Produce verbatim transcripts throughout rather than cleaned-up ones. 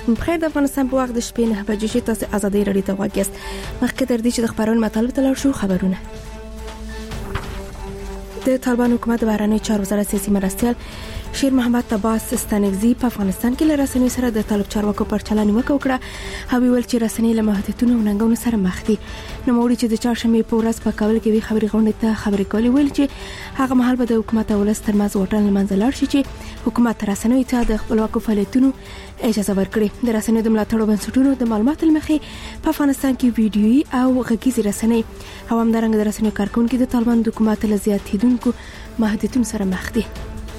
بخیر د افغانستان په وخت د شپې نه بجې تاسو ازادي رادیو ته غواړئ. مخکې تر دې چې د خبرونو مطالب ته لاړ شو خبرونه. د طالبان حکومت بهرنی چارو وزارت سیاسي مرستيال شیر محمد عباس ستانکزی په افغانستان کې له رسنیو سره د طالب چارواکو پر چلند وکړه. هغه ویل چې رسنۍ له محدودیتونو او ننګونو سره مخ دي. نو موري چې د چهارشنبه په ورځ په کابل کې وی خبري غونډه ته خبري کولې ویل چې هغه مهال به د حکومت او ولس ترمنځ وټن منځلار شي چې حکومت رسنیو ته د خپلواکو فعالیتونو اجازه ورکړي. د رسنیو د ملاتړ بنسټونو د معلوماتو لمخې په افغانستان کې ویډیويي او غږیزي رسنۍ او همدارنګه د رسنیو کارکونکو د طالبان د حکومت له زیاتیدونکو محدودیتونو سره مخ دي.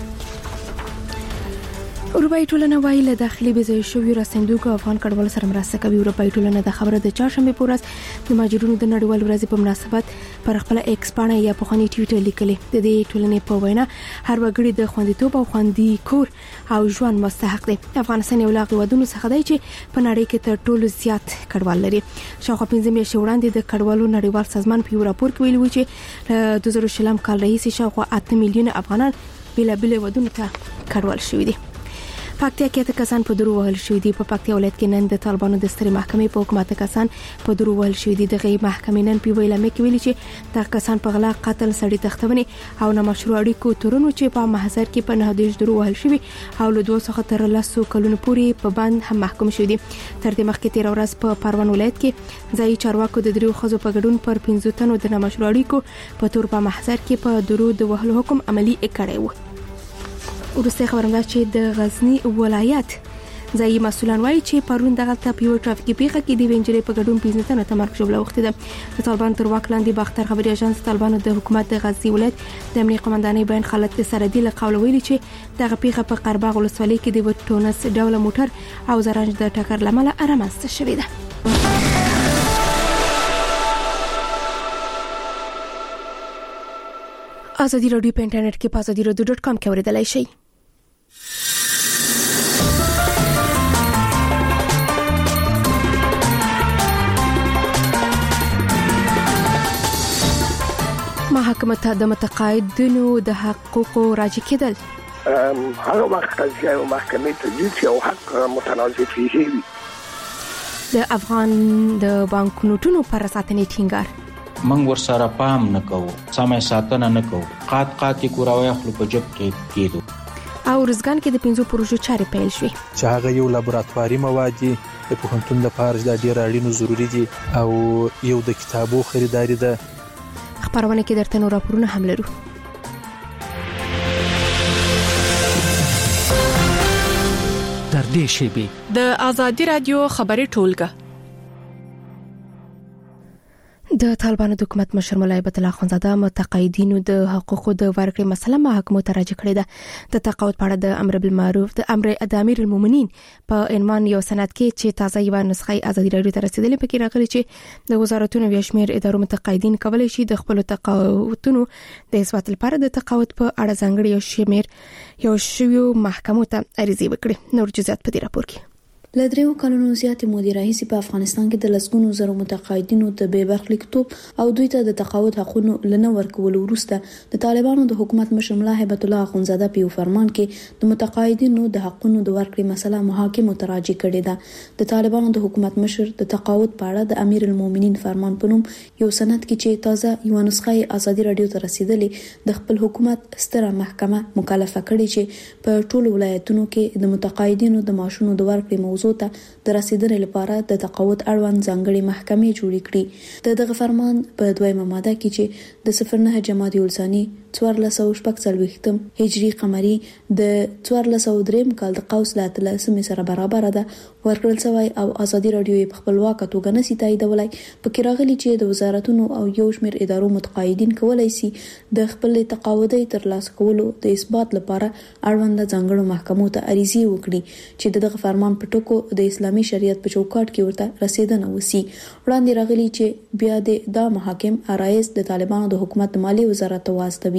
اروپایي ټولنه وايي له داخلي بځای شوی رسندوک افغان کډوالو سره مرسته کوي. اروپایي ټولنه د خبره د چهارشنبه په ورځ د مهاجرونو د نړیوال ورځ په مناسبت پر خپل ایکس باندې یا په خوني ټویټر لیکلي. د دې ټولنې په وینا هر وګړي د خوندیتوب او خوندي کور او ژوند مستحق دی. افغانستان یو لاغ ودونو څخه دی چې په نړۍ کې تر ټولو زیات کډوال لري. شاوخوا پنځه میاشتې وړاندې د کډوالو نړیوال سازمان په یو راپور کې ویلي و چې دوه زره شلم کال راهیسې شاوخوا اته میلیونه افغانان بېلابېل ودونو ته کډوال شوي دي. پکتیا کې ته کسان په درو وهل شوې دي. په پکتیا ولایت کې نن د طالبانو د سترې محکمې په حکومت کسان په درو وهل شوې دي. دغه محکمې نن په ویلامه کې ویلي چې د کسان په غلا قتل سړي تختونې او نامشروع اړیکو تورونو چې په محضر کې په نه دیش درو وهل شوې او له دوه څخه تر لاسو کلونو پورې په بند هم محکوم شوې دي. تر دې مخکې تیر ورځ په پروان ولایت کې ځای چارواکو د دریو خزو په ګډون پر پنځه تنو د نامشروع اړیکو په تور په محضر کې په درو د وهلو حکم عملی کړی و. ورسته خبرم ده چې د غزنی ولایت ځای مسولان وایي چې پرون دغه ته په ټرافیکي پیښه کې د وینجري په ګډون پنځه تنه تمرکز جوړه وخت ده. د طالبان تر واک لاندې باختر خبري اژانس طالبانو د حکومت د غزنی ولایت د امنیه قومندانۍ بیان خالد سردي له قول ویلي چې دغه پیښه په قرباغ ولسوالۍ کې د وټونس ډول موټر او زرنج د ټکر لامل رامنځته شوې ده. ازادي رادیو په انټرنیټ کې په ازادي رادیو ډاټ کام کې اوریدلای شئ. محکمه ته د متقاعدینو د حقوقو راجع کېدل هغه وخت چې محکمې ته چې او حق متنازع کیږي. د افغان د بانک نوټونو پر ساتنې ټینګار منګ ور سره پام نکوو، سمه ساتنه نکوو، قات قات کوراوي خپل په جب کې کېدو. او رزګان کې د پنځو پروژو چارې پیل شوې چې هغه یو لابراتواري مواد دي د پوهنتون لپاره د ډیر اړینو ضروري دي او یو د کتابو خریداري ده. خبرونه کې درته نور راپورونه هم لرو. در دې شیبه د ازادي رادیو خبري ټولګه د طالبانو د حکومت مشر مولوی عبد الله خانزاده متقاعدینو د حقوقو د ورکړې مسله محکمه ته راجع کړې ده. د تقاعد په اړه د امر بالمعروف د امر د امیر المؤمنین په عنوان یو سند کې چې تازه یو نسخه ازادي رادیو ته رسیدلې پکې راغلي چې د وزارتونو او شمیر ادارو متقاعدین کولای شي د خپل تقاعدونو د اثبات لپاره د تقاعد په اړه ځانګړي یو شمیر یو شیو محکمه ته عریضه وکړي. نور جزئیات په دې راپور کې. له دریو کلونو زیاتې مودې راهیسې په افغانستان کې د لسګونو زرو متقاعدینو د بې برخلیکتوب او دوی ته د تقاعد حقوقو لنه ورکولو وروسته د طالبانو د حکومت مشر ملا هیبت الله اخونزاده په فرمان کې د متقاعدینو د حقوقو د ورکړې مسله محاکمه ته راجع کړې ده. د طالبانو د حکومت مشر د تقاعد په اړه د امیر المؤمنین فرمان په نوم یو سند کې چې تازه یو نسخه ازادي رادیو ته رسیدلې د خپل حکومت ستره محکمه مکلفه کړې چې په ټولو ولایتونو کې د متقاعدینو د معاشونو د ورکړې موضوع ته د رسیدنې لپاره د تقاعد اړوند ځانګړي محکمې جوړې کړې. د دغه فرمان په دویمه ماده کې چې د صفر نه جمادی الثاني څوارلس سوه شپږ څلوېښتم هجري قمري د څوارلس سوه درې کال د قوس له اتلسمې سره برابر ده ورکړل شوی او ازادي رادیو په خپلواکه توګه نشي تاییدولای. پکې راغلي چې د وزارتونو او یو شمېر ادارو متقاعدین کولای شي د خپل تقاعدي ترلاسه کولو د اثبات لپاره اړوند ځانګړو محکمو ته عریضه وکړي چې دغه فرمان په ټکو د اسلامي شریعت په چوکاټ کې ورته رسیدنه وسی. وړاندې راغلي چې بیا د دا محاکم رئیس د طالبانو د حکومت مالی وزارت ته واستوي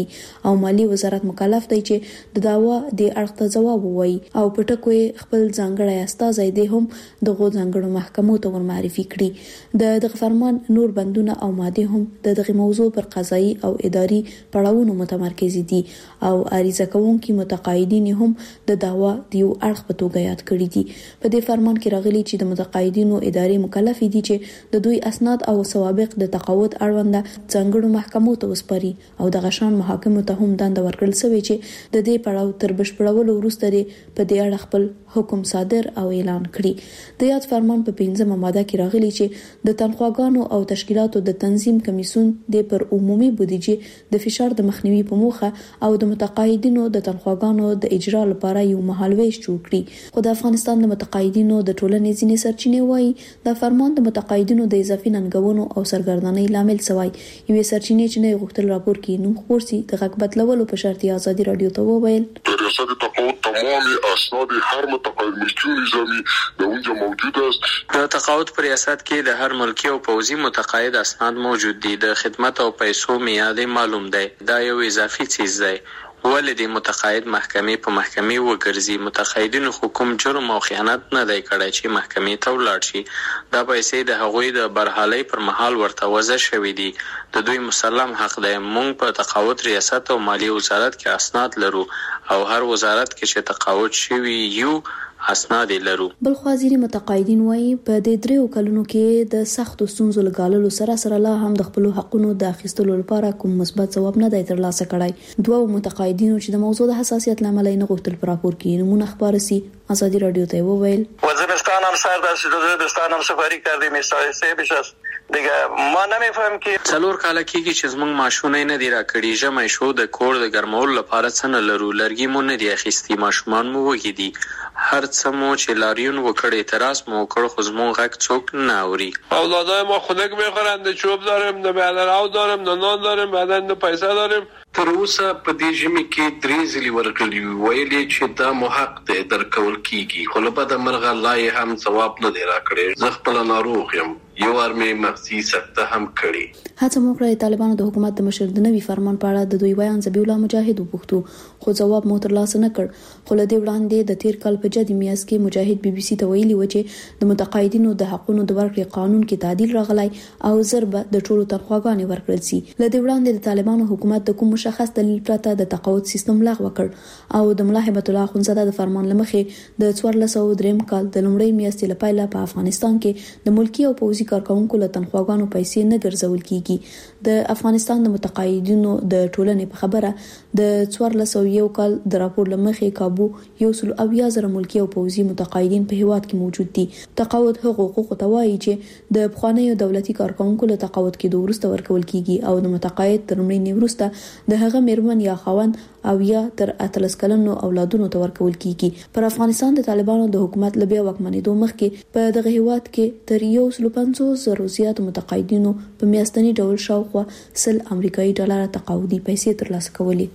کوي او مالی وزارت مکلف دی چې د داوا د اړخ ته ځواب ووایي او په ټکو خپل ځانګړی استازی دی هم دغه ځانګړو محکمو ته ورمعرفي کړي. د دغه فرمان نور بندونه او ماده هم د دغه موضوع پر قضایي او اداري پړاوونو متمرکز دي او عریضه کوونکي متقاعدین هم د داوا د یو اړخ په توګه یاد کړي دي. په دې فرمان کې راغلي چې د متقاعدینو ادارې مکلف دي چې د دوی اسناد او سوابق د تقاعد اړوند ځانګړو محکمو ته وسپاري او د غشان محاکمو ته هم دنده ورکړل شوی چې د دې پړاو تر بشپړولو وروسته په دې اړه خپل حکم صادر او اعلان کړي. د یاد فرمان په پنځمه ماده کې راغلي چې د تنخواګانو او تشکیلاتو د تنظیم کمیسیون د پر عمومي بودیجې د فشار د مخنیوي په موخه او د متقاعدینو د تنخواګانو د اجرا لپاره یو مهالويش جوړ کړي. خو د افغانستان د متقاعدینو د ټولنې ځینې سرچینې وایي د فرمان د متقاعدینو د اضافي ننګونو او سرګردانۍ لامل شوی. یوې سرچینې چې نه غوښتل راپور کې نوم خورسي د غږ بدلولو په شرط ازادي رادیو ته وویل ریاست تقاعد تمام اسناد هر متقاعد ملکی نظامی در اونجا موجود است. د تقاعد پر ریاست کې د هر ملکی او پوزي متقاعد اسناد موجود دي. د خدمت او پیسو میاد معلوم دی. دا یو اضافي چیز دی. ولې د متقاعد محکمې په محکمې وګرځي؟ متقاعدینو حکم جرم او خیانت نه دی کړی چې محکمې ته ولاړ شي. دا پیسې د هغوی د برحالۍ پر مهال ورته وضع شوې دي. د دوی مسلم حق دی. موږ په تقاعد ریاست او مالی وزارت کې اسناد لرو او هر وزارت کې چې تقاعد شوی یو اسناد لرو. بل خو ځینې متقاعدین وایي په دې دریو کلونو کې د سختو ستونزو لګاللو سره سره لا هم د خپل حقونو د اخیستلو لپاره کوم مثبت ځواب نه دی ترلاسه کړی. دوه متقاعدینو چې د موضوع د حساسیت لامل نه غوښتل پر راپور کې نمونه خبر سي ازادي رادیو ته وویل وزیرستان هم سر در وزیرستان هم سفاری کردیم استایسته بیش از دیگه ما نمیفهم که څلور کال کېږي چې زموږ ماشومې نه دی راکړي. ژمی شو د کور د ګرمولو لپاره څه نه لرو. لرګي مو نه دی اخیستي. ماشومان مو وږي دي. هر څه مو چې لاریون وکړ اعتراض مو وکړ خو زموږ غږ څوک نه اوري. اولادای ما خنک میخورن. د چوب داریم، د بلراو داریم، د نان داریم، بعدن د پیسې داریم. تر اوسه په دې ژمي کې درې ځلې ورغلي ویلې چې دا مو حق دی درکول کیږي. خو له بده مرغه لا یې هم ځواب نه دی راکړی. زه خپل ناروغ یم. یو ارمي مغزي سکته هم کړي. هڅه مو کړې طالبانو د حکومت د مشر د نوي فرمان په اړه د دوی بیان ذبیح الله مجاهد وپوښتو خو ځواب مو ترلاسه نه کړ. خو له دې وړاندې د تیر کال په جدي میاشت کې مجاهد بي بي سي ته ویلي و چې د متقاعدینو د حقونو د ورکړې قانون کې تعدیل راغلی او ضربه د ټولو تنخواګانې ورکړل شي. له دې وړاندې د طالبانو حکومت د کوم مشخص دلیل پرته د تقاعد سیستم لغوه کړ او د ملا هبت الله اخونزاده د فرمان لمخې د څوارلس سوه دریم کال د لومړۍ میاشتې لپاره په افغانستان کې د ملکی او پوځي کارکونکو له تنخواګانو پیسې نه ګرځول کیږي. د افغانستان د متقاعدینو د ټولنې په خبره د څوارلس سوه یو کال د راپور لمخې کابو یو سل اویا زره ملکی او پوځي متقاعدین په هیواد کې موجود دي. تقاعد حقوق ته وایي چې د پخوانیو دولتي کارکونکو له تقاعد کېدو وروسته ورکول کیږي او د متقاعد تر مړینې وروسته د هغه میرمن یا خاوند او یا تر اتلس کلنو اولادونو ته ورکول کیږي. پر افغانستان د طالبانو د حکومت لبیا واکمنېدو مخکې په دغه هیواد کې تر یو سل پنځوس زره زیات متقاعدینو په میاشتني ډول شاوخوا سل امریکایي ډالر تقاعدي پیسې ترلاسه کولې.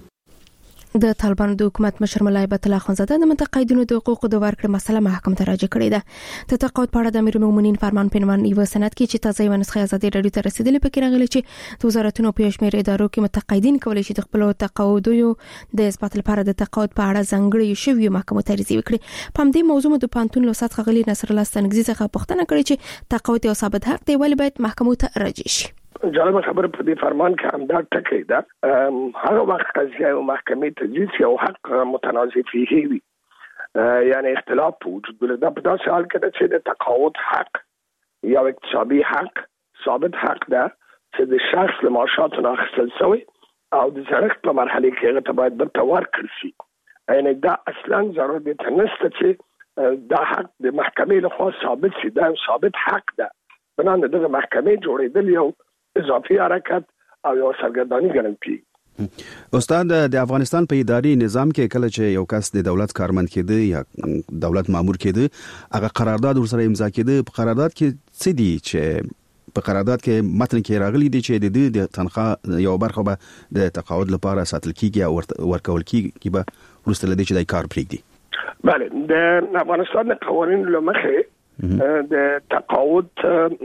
د طالبانو د حکومت مشر ملا هبت الله اخونزاده د متقاعدینو د حقوقو د ورکړې مسله محکمه ته راجع کړې ده. د تقاعد په اړه د امیر المؤمنین فرمان په عنوان یو سند کې چې تازه یو نسخه ازادي رادیو ته رسیدلې پکې راغلي چې د وزارتونو په شمېر ادارو کې متقاعدین کولی شي د خپل تقاعدو د اثبات لپاره د تقاعد په اړه ځانګړي شوی محکمه ته عریضه وکړي. په همدې موضوع د پانتون لوسات غلي نصر الله ستنګزي څخه پوښتنه کړې چې تقاعد یو ثابت حق دی ولې باید محکمه ته راجع شي. جالب خبر په دې فرمان کې هم دا ټکی ده. هغه وخت قضیه او محکمې ته ځي او حق متنازع فيه وي یعنی اختلاف وجود ولري. دا په داسې حال کې چې د تقاعد حق یا اقتصادي حق ثابت حق ده چې د شخص له معاشاتو نه اخیستل شوی او د زړښت په مرحله کې هغه ته باید بیرته ورکړل شي. یعنی دا اصلا ضرورت نشته چې دا حق د محکمې لخوا ثابت شي. دا ثابت حق ده. بنان دغه محکمې جوړېدل یو اضافي حرکت او یو سرګردانی ګڼل کیږي. استاد د افغانستان په اداري نظام کې کله چې یو کس د دولت کارمند کېده یا دولت مامور کېده هغه قرارداد ورسره امضا کېده. په قرارداد کې څه دي چې په قرارداد کې متن کې راغلي دي چې د دې تنخواه یو برخه به د تقاعد لپاره ساتل کیږي او ورکول کیږي به ورسته لدی چې د کار پرېږدي. بله د افغانستان د قوانینو له مخې د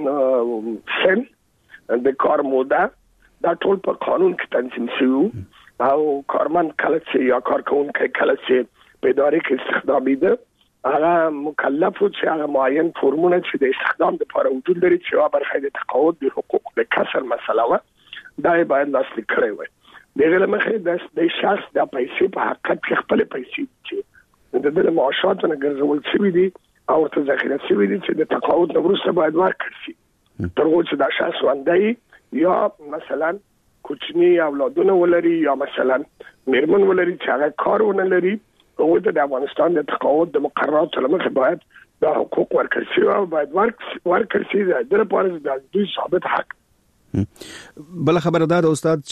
تقاعد سن د کار موده دا ټول په قانون کې تنظیم شوی او کارمند کله چې یا کارکونکي کله چې په ادارې کې استخدامي ده هغه مکلف و چې هغه معین فرمونه چې د استخدام لپاره وجود لري چې برخه د تقاعد د حقوق د کسر مسله و دا باید لاسلیک کړی وي. دغه لمخې د شخص د پیسې په حقیقت کې خپل پیسې چې د د معاشاتو نه ګرځول شوی دي او ته ذخیره شوی دي چې د تقاعد وروسته باید ورکړل شي تر څو چې دا شخص وندای یا مثلا کوچنی اولادونه ولري یا مثلا میرمن ولري چې هغه کارونه لري او د افغانستان د تقاعد د مقرراتو لمخې باید دا حقوق ورکړل شي او باید ورکړل شي د لپاره د دوی ثابت حق. بل خبره ده استاد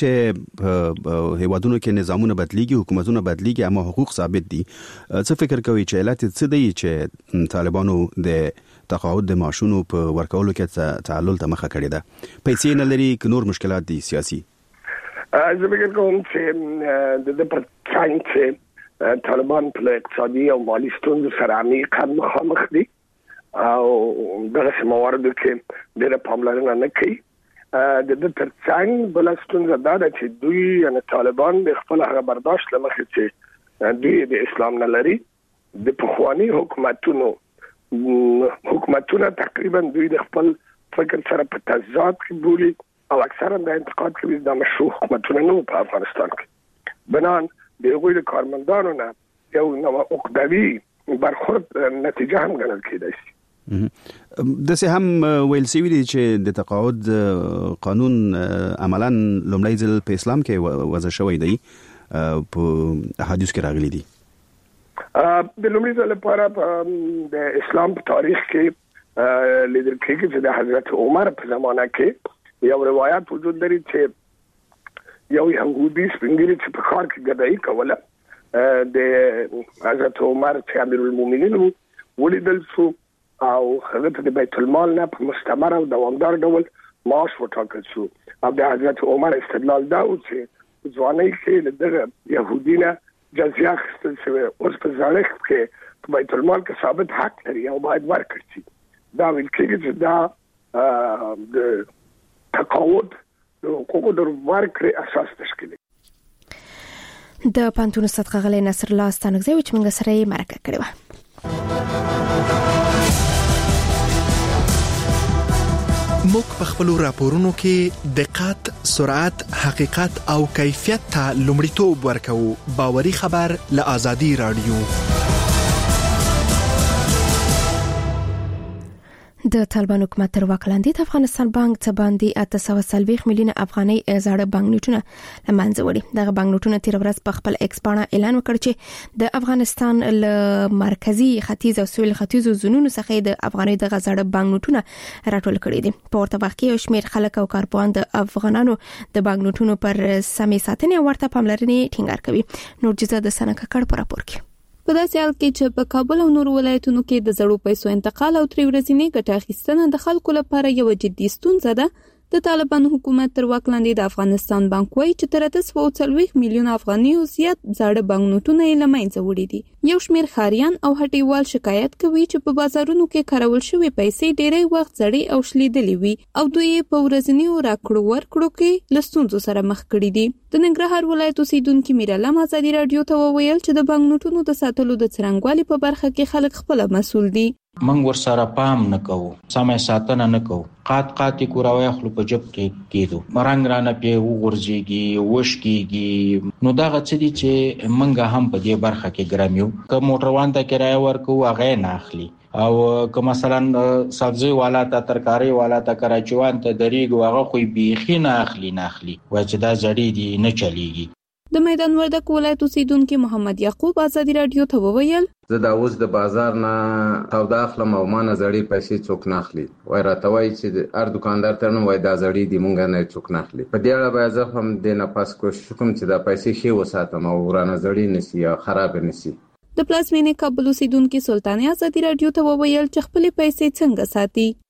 چې هیوادونو کې نظامونه بدلیږي حکومتونه بدلیږي اما حقوق ثابت دي. څه فکر کوي چې علت څه دی چې طالبانو د تقاعد د معاشونو په ورکولو کې تعلل ته مخه کړې ده؟ پیسې نه لري که نور مشکلات دي سیاسي؟ زه فکر کوم چې د د پرڅنګ چې طالبان په اقتصادي او مالي ستونزو سره عمیقا مخامخ دي او دغه مواردو کې ډېره پاملرنه نه کوي. د د ترڅنګ بل ستونزه دا ده چې دوی یعنی طالبان د خپل هغه برداشت لمخې چې دوی د اسلام نه لري د پخوانی حکومتونو حکومتونه تقریبا دوی د خپل فکر سره په تضاد کې بولي او اکثرا د انتقاد کوي د مشروع حکومتونو نه په افغانستان کې بنان د هغوی د کارمندانو نه یو نو عقدوي برخورد نتیجه هم ګڼل کېدای شي. د سه هم ویل سوي دي چې د تقاعد قانون عملاً لومړی ځل په اسلام کې وضع شوی دی په احادیث کې راغلي دي. د لومړي ځل لپاره د اسلام په تاریخ کې لیدل کېږي چې د حضرت عمر په زمانه کې یو روایت وجود لري چې یو يهودي سپینګری چې په ښار کې ګدایي کوله د حضرت عمر چې امیر المؤمنین ولیدل شو او هغه ته د بیت المال نه په مستمر او دوامدار ډول معاش وټاکل شو او د حضرت عمر استدلال دا و چې ځواني کې دغه يهودي نه جزیه اخیستل شوی اوس په ځانګړي کې په بیت المال کې ثابت حق لري او باید ورکړي شي. دا ویل کېږي چې دا د تقاعد د حقوقو د ورکړې اساس تشکیل کوي. د پانتون استاد غلې نصر الله ستانګزی چې موږ سره یې مرکه کړې و. موږ په خپل راپورونو کې دقت، سرعت، حقیقت او کیفیت ته لومړیتوب ورکوو. باوري خبر له آزادي رادیو. د طالبان حکومت تر واک لاندې د افغانستان بانک څخه باندې اته سوه څلوېښت میلیونه افغانۍ زاړه بانک نوټونه لمنځه وړي. دغه بانک نوټونه تیر ورځ په خپل ایکس باندې اعلان وکړ چې د افغانستان له مرکزی ختیځ او سویل ختیځو زونونو څخه د افغانۍ د زاړه بانک نوټونه راټول کړي دي. په ورته وخت کې یو شمېر خلک او کارپوهان د افغانانو د بانک نوټونو پر سمې ساتنې او ورته پاملرنې ټینګار کوي. نور جزا د سنکه کړ په راپور کې. په داسې حال کې چې په کابل او نور ولایتونو کې د زړو پیسو انتقال او تری ورځې ګټه اخیستنه د خلکو لپاره یو جدي ستونزه ده، د طالبانو حکومت تر واک لاندې د افغانستان بانک وایي چې تر اته سوه څلوېښت میلیونه افغانۍ او زیات زاړه بانک نوټونه یې له منځه وړي دي. یو شمېر ښاریان او هټیوال شکایت کوي چې په بازارونو کې کارول شوې پیسې ډېری وخت زړې او شلیدلې وي او دوی یې په ورځنیو راکړو ورکړو کې له ستونزو سره مخ کړي دي. د ننګرهار ولایت اوسیدونکي میرعلم آزادي رادیو ته وویل چې د بانک نوټونو د ساتلو د څرنګوالي په برخه کې خلک خپل مسؤل دي. منګ ور سره پام نه کوو، سمې ساتنه نه کوو، قات قاتی کوراوي خپل په جب کې کېدو مرنګ رانه په وګورځيږي وشکيږي. نو دا غڅ دي چې منګه هم په دې برخه کې ګراميو که موټر وان ته کرایه ورکو هغه نه اخلي او که مثلا سبزی والا ته ترکاری والا ته کراچوان ته دریګ هغه خو بیخي نه اخلي نه اخلي وای چې دا زړی دي نه چلیږي. د میدان وردک ولایت اوسیدونکي محمد یعقوب آزادي رادیو ته وویل زه دا اوس د بازار نه تودا اخلم او ما نه زړی پیسې څوک نه اخلي. وای راته وای چې هر دکاندار ته نو وای دا زړی دی مونږ نه څوک نه اخلي. په دې اړه به زه هم د نه پاس کوشش کوم چې دا پیسې ښه وساتم او ورانه زړی نسی یا خراب نسی. د پلازمینې کابل اوسیدونکي سلطاني آزادي رادیو ته وویل چې خپل پیسې څنګه ساتي.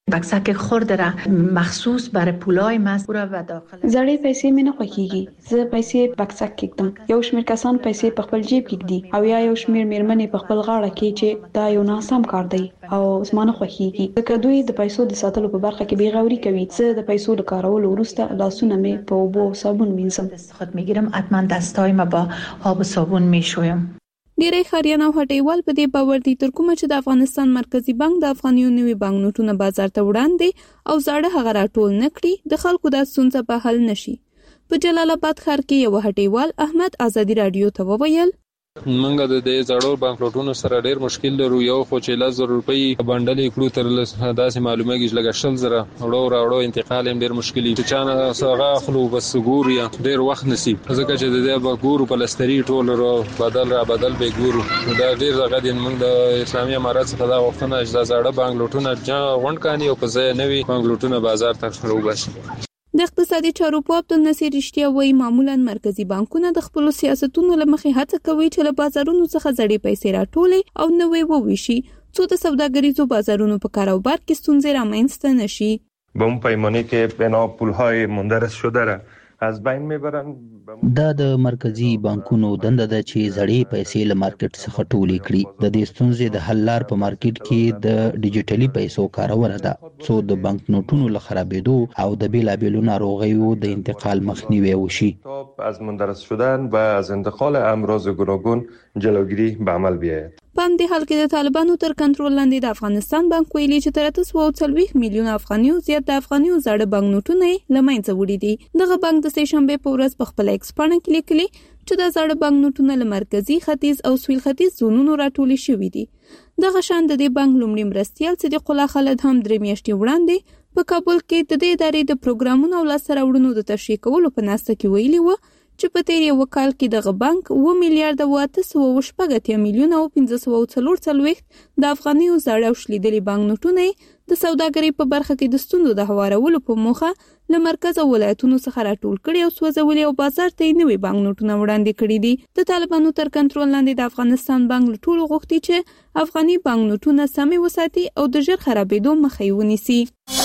بکسک خرد را مخصوص برای پولای مست را و داخل زړې پیسې مې نه خوښیږي. زه پیسې بکسک کېږدم. یو شمېر کسان پیسې په خپل جیب کېږدي او یا یو شمېر میرمنې په خپل غاړه کې چې دا یو ناسم کار دی او زما نه خوښیږي. ځکه دوی د پیسو د ساتلو په برخه کې بیغوري کوي. زه د پیسو د کارولو وروسته لاسونه مې په اوبو او صابون مینځم. خود میگیرم حتما دستای ما با آب و صابون میشویم. ډیری خاریان او هټیوال په دې باور دي تر کومه چې د افغانستان مرکزی بانک د افغانیو نوي بانک نوټونه بازار ته وړاندې او زاړه هغه راټول نکړي د خلکو د ستونزې په حل نشي. په جلال آباد ښار کې یو هټیوال احمد آزادي رادیو ته وویل منګه د دې زړو بانک نوټونو سره ډیر مشکل لرو. یو خو چې لس زره روپۍ بندل کړو تر داسې معلومه کیږي لږ شل زره وړو راوړو انتقال هم ډیر مشکلي چې چانه سره خلو بس ګوریا ډیر وخت نصیب ځکه چې د دې به ګورو پلستری ټول رو بدل را بدل به ګورو دا ډیر زغه دین موږ د اسلامي امارات څخه دا وختونه چې زړه بانک نوټونه ځا غونډ کاني او په ځای نوي بانک نوټونه بازار ته راوباسي. د اقتصادي چارو په عبدالنصیر رښتیا وایي معمولا مرکزی بانکونه د خپل سیاستونو لمخې هڅه کوي چې له بازارونو څخه زړې پیسې راټولي او نوې وویشي څو د سوداګریزو بازارونو په کاروبار کې ستونزې رامنځته نشي. به اون پیمانی که بنا پولهای مندرس شده را از بین میبرن. دا د مرکزی بانکونو دنده ده چې زړې پیسې له مارکیټ څخه ټولې کړي. د دې ستونزې د حل لار په مارکیټ کې د ډیجیټلي پیسو کارونه ده څو د بانک نوټونو له خرابېدو او د بیلابېلو ناروغیو د انتقال مخنیوی وشي. از مندرس شدن و از انتقال امراض گوناگون جلوگیری به عمل بیاید. په همدې حال کې د طالبانو تر کنټرول لاندې د افغانستان بانک ویلي چې تر اته سوه څلوېښت میلیونه افغانیو زیات د افغانیو زاړه بانک نوټونه یې له منځه وړي دي. دغه بانک د سې شنبې په ورځ په خپله ایکس پاڼه کې لیکلي چې د زاړه بانک نوټونه له مرکزي ختیځ او سویل ختیځ زونونو راټولې شوي دي. دغه شان د دې بانک لومړي مرستیال صدیق الله خالد هم درې میاشتې وړاندې په کابل کې د دې ادارې د پروګرامونو او لاسته راوړنو د تشریح کولو په ناسته کې ویلي وو چې په تیر یو کال کې دغه بانک اوه میلیارډ او اته سوه شپږ اتیا میلیونه او پنځه سوه څلور څلوېښت د افغانیو زاړه او شلیدلي بانک نوټونه د سوداګرۍ په برخه کې د ستونزو د هوارولو په موخه له مرکز او ولایتونو څخه راټول کړي او سوځولي او بازار ته نوي بانک نوټونه وړاندې کړي دي. د طالبانو تر کنټرول لاندې د افغانستان بانک له ټولو غوښتي چې افغاني بانک نوټونه سمې وساتي او د ژر خرابېدو مخه یې ونیسي.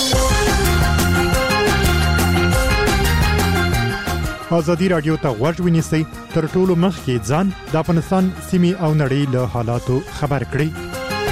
ازادي رادیو ته غوږ ونیسئ تر ټولو مخکې ځان د افغانستان سیمې او نړۍ له حالاتو خبر کړئ.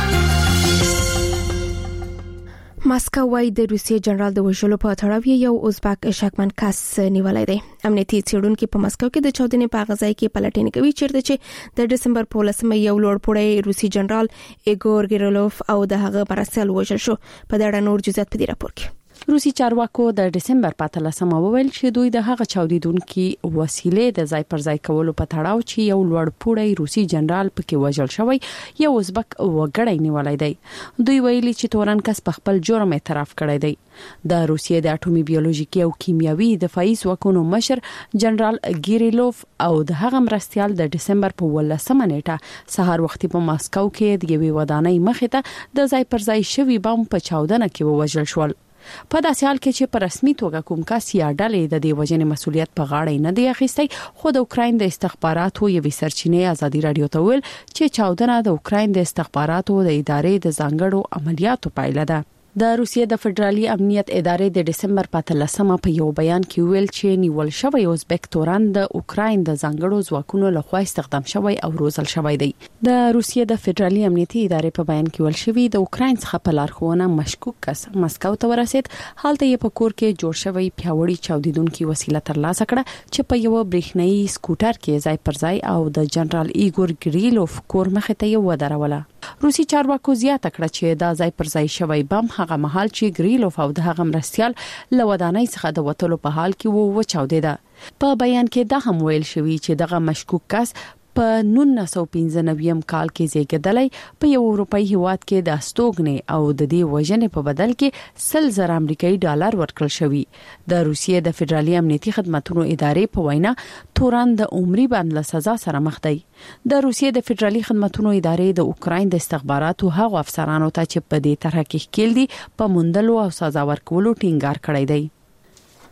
ماسکو وايي د روسیې جنرال د وژلو په تړاو یو ازبک شکمن کس نیولای دی. امنیتي څېړونکي په ماسکو کې د چاودنې په هغه ځای کې پلټنې کوي چیرته چې د دسمبر په ولسمه یو لوړپوړی روسي جنرال ایګور ګیرلوف او د هغه مرستیال وژل شو. په دې اړه نور جزئیات په دې راپور کې. روسي چارواکو د دسمبر په اتلسمه وویل چې دوی د هغه چاودیدونکو وسیلې د ځای پر ځای کولو په تړاو چې یو لوړپوړی روسي جنرال پکې وژل شوی یو ازبک وګړی نیولای دی. دوی ویلي چې تورن کس په خپل جرم اعتراف کړی دی. د روسیې د اټومي بیولوژیکي او کیمیاوي دفاعي ځواکونو مشر جنرال ګیریلوف او د هغه مرستیال د دسمبر په ولسمه نیټه سهار وختي په ماسکو کې د یوې ودانۍ مخې ته د ځای پر ځای شوی بم په چاودنه کې ووژل شول. په داسې حال کې چې په رسمي توګه کوم کس یا ډلې د دې وجنې مسؤلیت په غاړه نه دی اخیستی، خو د اوکراین د استخباراتو یوې سرچینې ازادي رادیو ته ویل چې چاودنه د اوکراین د استخباراتو د ادارې د ځانګړو عملیاتو پایله ده. د روسیې د فدرالي امنیت ادارې د دسمبر په اتلسمه په یو بیان کې ویل چې نیول شوی ازبک تورن د اوکراین د ځانګړو ځواکونو لخوا استخدام شوی او روزل شوی دی. د روسیې د فدرالي امنیتي ادارې په بیان کې ویل شوی د اوکراین څخه په لارښوونه مشکوک کس مسکو ته ورسید، حالت یې په کور کې جوړ شوی پیاوړی چاودیدونکو وسیله ترلاسه کړه چې په یو برېښنايي سکوټر کې ځای پر ځای او د جنرال ایګور ګریلوف کور مخې ته یې ودروله. روسي چارواکو زیاته کړه چې دا ځای پر ځای شوی بم هغه مهال چې ګریلوف او د هغه مرستیال له ودانۍ څخه د وټلو په حال کې وو وچاودیده. په بیان کې دا هم ویل شوی چې دغه مشکوک کس په نولس سوه پنځه نوي کال کې زیږیدلی په یو اروپאי هیواد کې د استوګنې او د دې وژنې په بدل کې سل زره امریکایي ډالر ورکړل شوی. د روسیې د فدرالي امنیتي خدماتو ادارې په وینا تورن د عمري بند له سزا سره مخ دی. د روسیې د فدرالي خدماتو ادارې د اوکراین د استخباراتو هغو افسرانو ته چې په دې طرح کې ښکیل دي په موندلو او سزا ورکولو ټینګار کړی دی.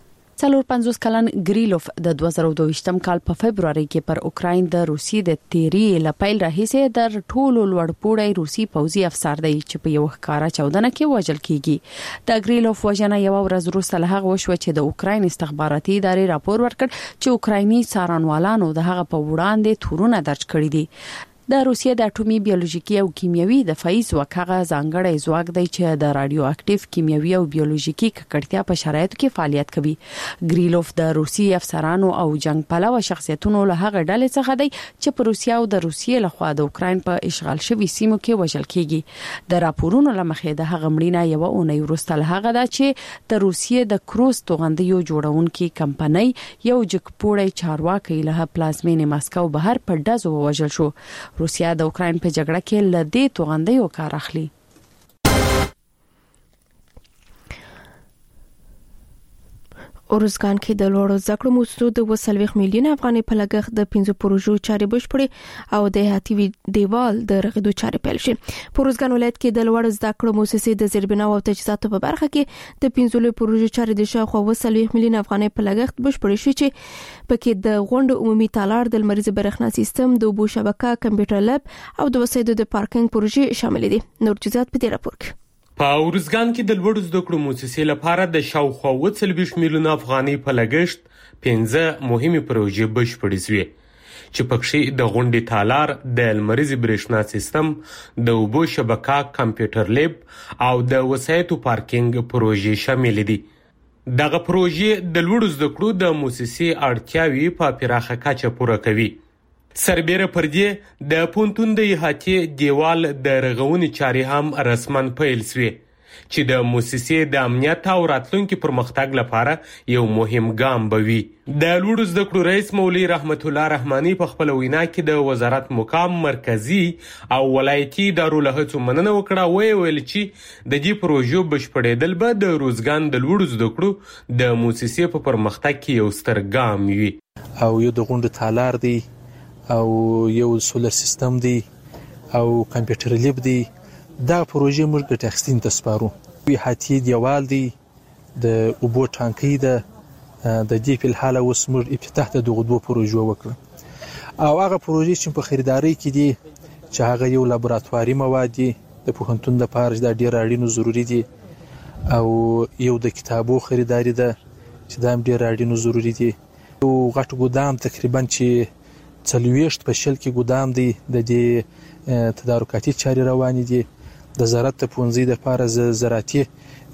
څلور پنځوس کلن ګریلوف د دوه زره دوه ویشتم کال په فبرवरी کې پر اوکراین د روسي د تیری لپیل راهیسه د ټولو لوړپوړی روسي پوځي افسر دی چې په یو ښکارا چودنه کې وژل کیږي. د ګریلوف وژنه یو ورځ وروسته له هغه وشو چې د اوکراین استخباراتي ادارې راپور ورکړ چې اوکرایني څارنوالانو د هغه په وړاندې تورونه درج کړي دي. د روسیې د اټومي بیولوژیکي او کیمیاوي دفاعي ځواک هغه ځانګړی ځواک دی چې د رادیو اکټیو کیمیاوي او بیولوژیکي ککړتیا په شرایطو کې فعالیت کوي. ګریلوف د روسي افسرانو او جنگ پلوه شخصیتونو له هغه ډلې څخه دی چې په روسیا او د روسیې لخوا د اوکراین په اشغال شوي سیمو کې وژل کیږي. د راپورونو لمخې د هغه مړینه یو اونۍ وروسته له هغه ده چې د روسیې د کروز توغندیو جوړونکي کمپنۍ یو جګپوړی چارواکي له پلازمینې ماسکو بهر په ډزو وژل شو. روسیا د اوکراین په جګړه کې له دې توغندیو کار اخلي. اورزګان کې د لوړو زده کړو موسسو د وسلويخ میلیون افغاني په لګښت د پنځه پروژو چارې بشپړې او د هاتي دیوال د رغیدو چارې پیل شي. په اورزګان ولایت کې د لوړو زده کړو موسسې د زیربناو او تجهیزاتو په برخه کې د پنځه لوی پروژو چارې د شاوخوا وسلويخ میلیون افغاني په لګښت بشپړې شي چې پکې د غونډو عمومي تالار د لمریز برېښنا سیستم د اوبو شبکه کمپیوټر لاب او د وسایدو د پارکینګ پروژې شامل دي. نور جزئیات په دې راپور کې. په اورزګان کې د لوړو زده کړو موسسې لپاره د شاوخوا اووه څلوېښت میلیونه افغانۍ په لګښت پنځه مهمې پروژې بشپړې شوې چې پکې د غونډې تالار، د لمریز برېښنا سیستم، د اوبو شبکه کمپیوټر لیب او د وسایطو پارکینګ پروژې شامل دي. دغه پروژې د لوړو زده کړو د موسسې اړتیاوې په پراخه کچه پوره کوي. سربېره پر دې د پونتون د احاطې دیوال د رغونې چارې هم رسماً پیل شوې چې د موسسې د امنیت او راتلونکي پرمختګ لپاره یو مهم ګام به وي. د لوړو زده کړو رئیس مولوي رحمت الله رحماني په خپله وینا کې د وزارت مقام مرکزي او ولایتي ادارو له هڅو مننه وکړه. ویې ویل چې د دې پروژو بشپړېدل به د روزګان د لوړو زده کړو د موسسې په پرمختګ کې یو ستر ګام وي. او یو د غونډو تالار دی او یو سولر سیستم دی او کمپیوټر لیب دی. دا پروژې موږ ګټه اخیستنې ته سپارو. احاطي دیوال دی، د اوبو ټانکۍ ده. د دې په الحاله اوس موږ افتتاح د دغو دوو پروژو وکړو او هغه پروژې چې په خریدارۍ کې دي چې هغه یو لابراتواري مواد دي د پوهنتون لپاره دا ډېر اړین او ضروري دي او یو د کتابو خریداري ده چې دا هم ډېر اړین او ضروري دي. یو غټ ګودام تقریبا چې څلوېښت په شل کې ګودام دی، د دې تدارکاتي چارې روانې دي. د زراعت د پوهنځي لپاره زراعتي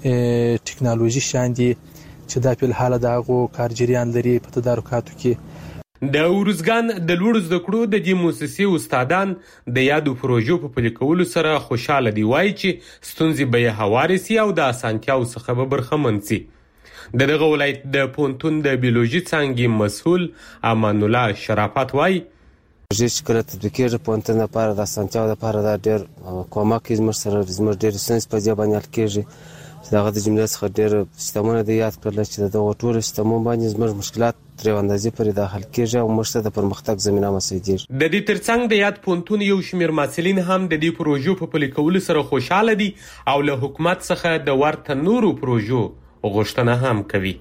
ټکنالوژي شان دي چې دا په الحاله د هغو کار جریان لري په تدارکاتو کې. د اورزګان د لوړو زده کړو د دې موسسې استادان د یادو پروژو په پلي کولو سره خوشاله دي. وایي چې ستونزې به یې هوارې سي او د اسانتیاو څخه به برخمن سي. د دغه ولایت د پونتون د بیولوژي څانګې مسؤل امان الله شرافت وایي پروژې چې کله تطبیقېږي پوهنتون لپاره د اسانتیاو لپاره دا ډېر کومک کوي. زموږ سره زموږ ډېرې ستونزې په دې باندې حل کېږي چې د هغه د جملې څخه ډېر سیستمونه دې یاد کړل چې د دغو ټولو سیستمونو باندې زموږ مشکلات تر یوې اندازې پورې دا حل کېږي او موږ ته د پرمختګ زمینه مساعدېږي. د دې ترڅنګ د یاد پوهنتون یو شمېر محصلین هم د دې پروژو په پلي کولو سره خوشحاله دي او له حکومت څخه د ورته نورو پروژو غوښتنه هم کوي.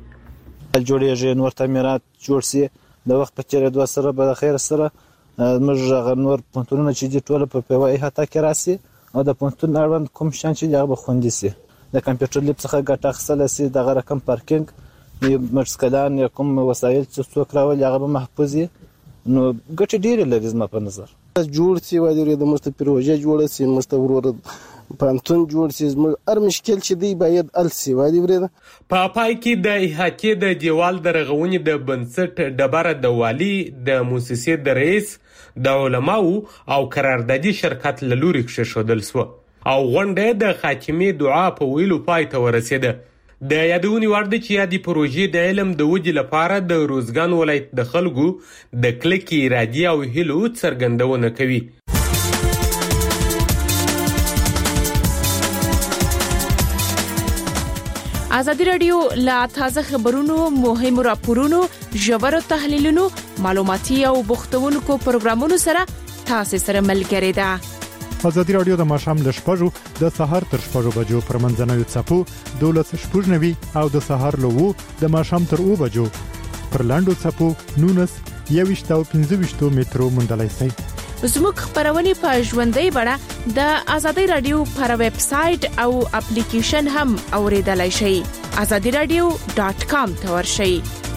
جوړېږي نور تعمیرات جوړ سي د وخت په تېرېدو سره به د خیر سره موږ هغه نور پوهنتونونه چې دي ټوله په یوه احاطه کې راسي او د پوهنتون اړوند کوم شیان چې دي هغه به خوندي سي. د کمپیوټر لیب څخه ګټه اخیستلی سي، دغه رقم پارکینګ مرسکلان یا کوم وسایل چې څوک راولي هغه به محفوظ وي. نو ګټې ډېرې لري زما په نظر. جوړ سي وایي د موږ ته پروژه جوړه سي، موږ ته وروره پوهنتون جوړ سي، زموږ هر مشکل چې دی باید حل سي. وایي ورېده په پای کې د احاطې د دیوال د رغونې د بنسټ ډبره د والي د موسسې د رئیس د علماو او قراردادي شرکت له لوري کېښودل شوه او غونډه د خاتمې دعا په ویلو پای ته ورسېده. د یادونې وړ ده چې یادې پروژې د علم د ودې لپاره د روزګان ولایت د خلکو د کلکې ارادې او هیلو څرګندونه کوي. ازادي راډیو لا تازه خبرونو، مهمو راپورونو، ژورو تحلیلونو، معلوماتي او بوختونکو پروګرامونو سره تاسو سره ملګری ده. ازادي رادیو د ماشام د شپږو د سهار تر شپږو بجو پر منځنوي چپو دولس شپږ نوي او د سهار لوو د ماشام تر او بجو پر لاندو چپو نونس یويشت او پنځه ویشت مترو مندلای سي. زموږ خبرونه په ژوندۍ بڼه د ازادي رادیو پر ویب سټ او اپلیکیشن هم اوریدلای شئ. azadi radio dot com ته ورشئ.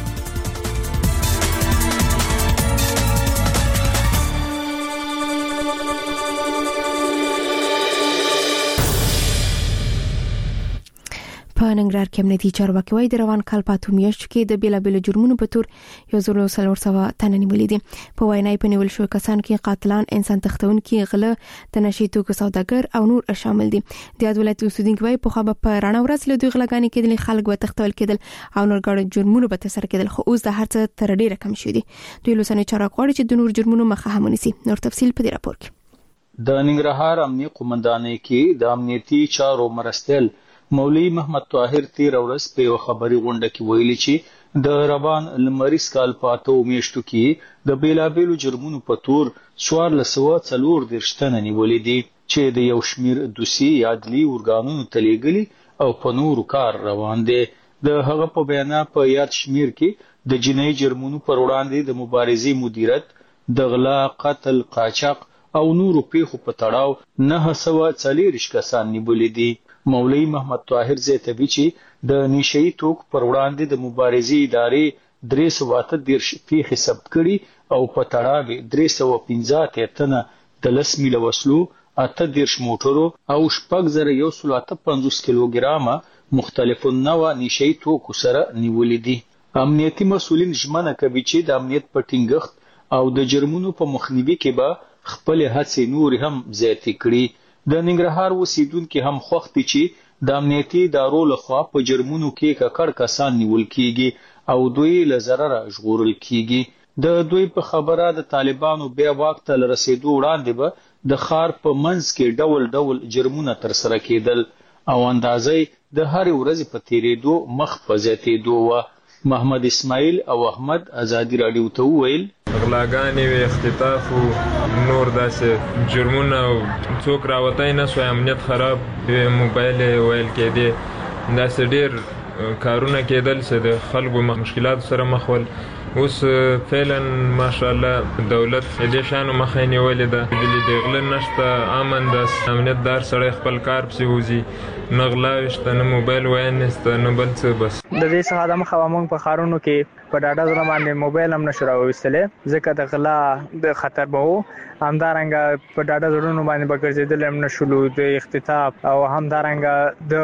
په ننګرهار کې امنیتي چارواکي وايي د روان کال په اتو میاشتو کې د بیلابیلو جرمونو په تور یو زر څلور سوه تنه نیولې دي. په وینای په نیول شو کسان کې قاتلان، انسان تختونکي، غله، د نشي توکو سوداګر او نور شامل دي. د یاد ولایت اوسیدونکو وايي په خبر په رڼا ورځ له دوی غلاګانې کېدل، خلک به تختول کېدل او نور ګډ جرمونو به تر کېدل، خو اوس د هر څه تر ډیره کم شوی دي. دوی لوسنه چارواکي غواړي چې د نور جرمونو مخه هم ونیسي. نور تفصیل په دې راپور کې. د ننګرهار امنیتي قومندانۍ کې د امنیتي چارو مرستل مولوی محمد طاهر تیر ورځ په یو خبري غونډه کې ویلي چې د روان لمریز کال په اتو میاشتو کې د بیلابیلو جرمونو په تور څوارلس سوه څلور دېرش تنه نیولې دي چې د یو شمیر دوسي عدلي ارګانونو تلیګلي او په نورو کار روان دي. د هغه په بیان په یاد شمیر کې د جنایي جرمونو پر وړاندې د مبارزې مدیریت، د غلا، قتل، قاچاق او نورو پیښو په تړاو نه سوه څلوېښت کسان نیولې دي. مولوی محمد طاهر زیاتوي چې د نشئی توک پر وړاندې د مبارزې ادارې درې سوه اته دېرش پیښې ثبت کړي او په تړاو درې سوه پنځه اتیا تنه د لس میله وسلو، اته دېرش موټرو او شپږ زره یو سل اته پنځوس کیلوګرامه مختلفو نوع نشئی توکو سره نیولې دي. امنیتي مسؤلین ژمنه کوي چې د امنیت په ټینګښت او د جرمونو په مخنیوي کې به خپل هڅې نور هم زیاتې کړي. د ننګرهار اوسیدونکو هم خوښ دي چې د امنیتي ادارو لخوا په جرمونو کې ککړ کسان نیول کیږي او دوی له ضرره ژغورل کیږي. د دوی په خبره د طالبانو بیا واک ته رسیدو وړاندې به د خار په منځ کې ډول ډول جرمونه تر سره کېدل او اندازې د هر ورځ په تیریدو مخ په زیاتېدو و. محمد اسماعیل او احمد ازادي رادیو ته وویل غلاګانې وي، اختطاف او نور داسې جرمونه او څوک راوتای نه سوی، امنیت خراب، موبایل ویل کېدی، داسې ډېر کارونه کېدل چې د خلکو مشکلات سره مخ ول. اوس فعلا ماشاءالله دولت دې شانو مخه نیولې ده، د غله نشته، امن ده، امنیتدار سړی خپل کار پسې وځي، نه غلا شته، نه موبایل وایل نشته، نه بل څه. بس د دې څخه د مخه موږ په ښارونو کې په ډاډه زړه باندې موبایل هم نشو راوستلې، ځکه د غلا د خطر به وو. همدارنګه په ډاډه زړونو باندې به ګرځېدل هم نشولو، د اختطاف او همدارنګه د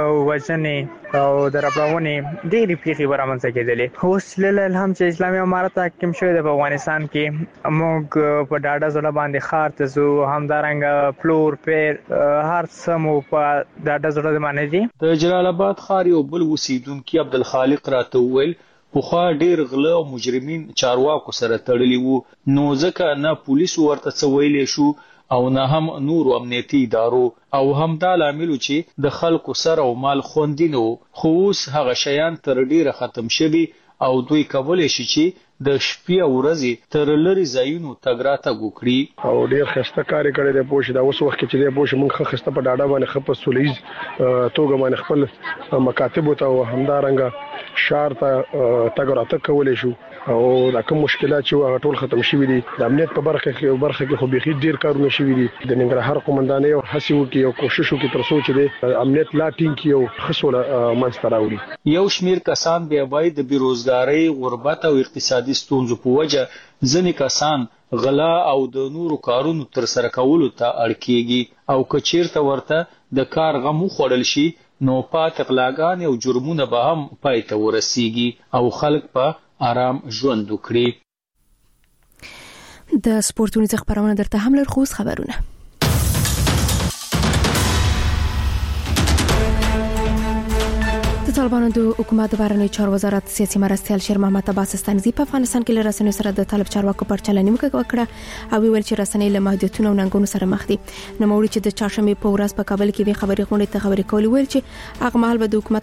وژنې او د ربړونې ډېرې پیښې به رامنځته کېدلې. اوس للهم چې اسلامي امارت حاکم شوی دی په افغانستان کې، موږ په ډاډه زړه باندې ښار ته ځو، همدارنګه پلور پیر هر څه مو په ډاډه زړه باندې دي. د جلال آباد ښار یو بل اوسیدونکي عبدالخالق راته وویل پخوا ډیر غله او مجرمین چارواکو سره تړلي وو، نو ځکه نه پولیسو ورته څه ویلی شو او نه هم نورو امنیتي ادارو، او همدا لامل چې د خلکو سر او مال خوندي نه وو. خو اوس هغه شیان تر ډیره ختم شوي او دوی کولی شي چې د شپې او ورځې تر لري ځایونو تګ راتګ وکړي او ډیر ښایسته کار یې کړی دی. پوه دا اوس وخت کې چې دی پوه موږ ښه ښایسته په ډاډه باندې ښه په سوله ییز توګه باندې خپل مکاتبو ته او همدارنګه شهر ته تګ راتګ کولی شو او دا کوم مشکلات چې هغه ټول ختم شوي دي. د امنیت په برخه کې برخه کې خو بيخي ډیر کارونه شوي دي. د ننګرهار قومندانۍ او هڅې وکړي او کوشش وکړي تر څو چې د امنیت لا ټینګ کړي او ښه سوله منځته راوړي. یو شمیر کسان بیا وایي د بیروزګارۍ، غربت او اقتصادي ستونزو په وجه ځینې کسان غلا او د نورو کارونو تر سره کولو ته اړ کېږي او که چیرته ورته د کار غم وخوړل شي نو پاتې غلاګانې او جرمونه به هم پای ته ورسیږي او خلک په آرام ژوند وکړي. د سپورتونو څخه خبرونه درته هم لر خوښ خبرونه. د طالبانو د حکومت بهرنی چارو وزارت سیاسي مرستیال شیر محمد عباس استانزی په افغانستان کې له رسنیو سره د طالب چارواکو پر چلنې وکړه او ویل چې رسنۍ له محدودیتونو او ننګونو سره مخ دي. نو موري چې د چاشمې په ورځ په کابل کې وی خبري غونډې ته خبرې کولې ویل چې هغه مهال به د حکومت